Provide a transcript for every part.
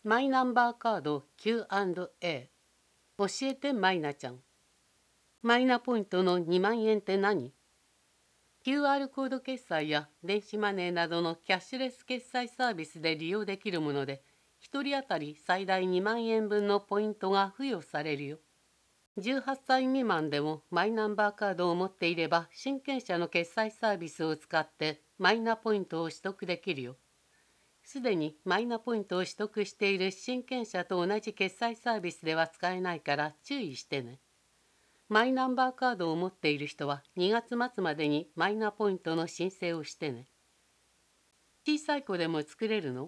マイナンバーカード Q&A。 教えてマイナちゃん。マイナポイントの2万円って何？ QR コード決済や電子マネーなどのキャッシュレス決済サービスで利用できるもので、1人当たり最大2万円分のポイントが付与されるよ。18歳未満でもマイナンバーカードを持っていれば、親権者の決済サービスを使ってマイナポイントを取得できるよ。すでにマイナポイントを取得している親権者と同じ決済サービスでは使えないから注意してね。マイナンバーカードを持っている人は2月末までにマイナポイントの申請をしてね。小さい子でも作れるの？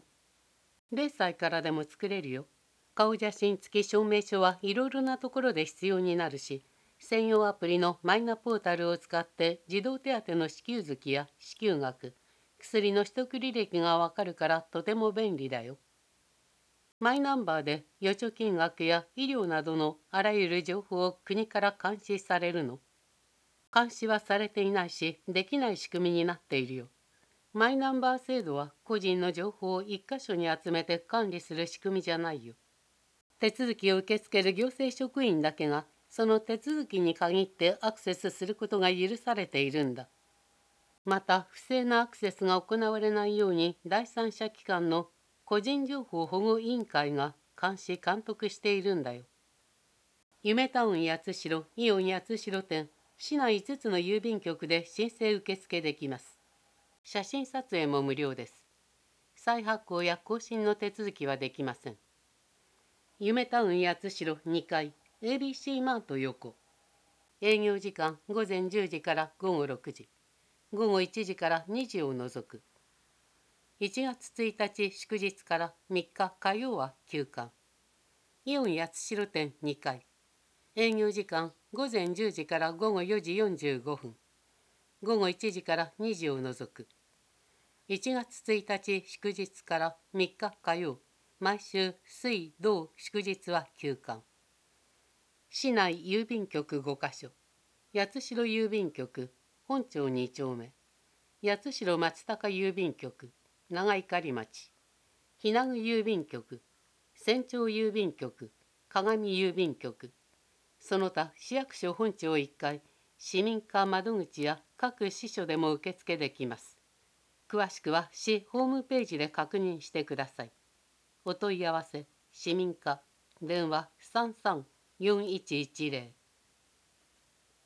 0 歳からでも作れるよ。顔写真付き証明書はいろいろなところで必要になるし、専用アプリのマイナポータルを使って児童手当の支給月や支給額、薬の取得履歴がわかるからとても便利だよ。マイナンバーで預貯金額や医療などのあらゆる情報を国から監視されるの？監視はされていないし、できない仕組みになっているよ。マイナンバー制度は個人の情報を一箇所に集めて管理する仕組みじゃないよ。手続きを受け付ける行政職員だけがその手続きに限ってアクセスすることが許されているんだ。また、不正なアクセスが行われないように第三者機関の個人情報保護委員会が監視・監督しているんだよ。夢タウン八代、イオン八代店、市内5つの郵便局で申請受付できます。写真撮影も無料です。再発行や更新の手続きはできません。夢タウン八代2階 ABC マート横。営業時間午前10時から午後6時、午後1時から2時を除く。1月1日祝日から3日火曜は休館。イオン八代店2階。営業時間午前10時から午後4時45分、午後1時から2時を除く。1月1日祝日から3日火曜、毎週水土祝日は休館。市内郵便局5カ所。八代郵便局本町2丁目、八代松高郵便局長井狩町、日名具郵便局、千町郵便局、鏡郵便局、その他市役所本庁1階、市民課窓口や各支所でも受付できます。詳しくは市ホームページで確認してください。お問い合わせ、市民課、電話33-4110。